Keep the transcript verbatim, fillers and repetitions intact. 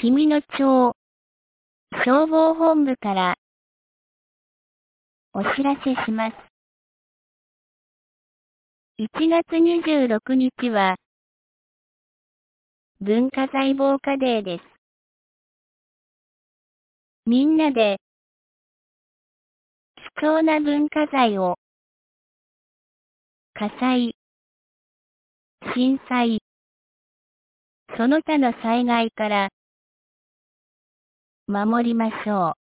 君野町消防本部からお知らせします。いちがつにじゅうろくにちは文化財防火デーです。みんなで貴重な文化財を火災、震災、その他の災害から守りましょう。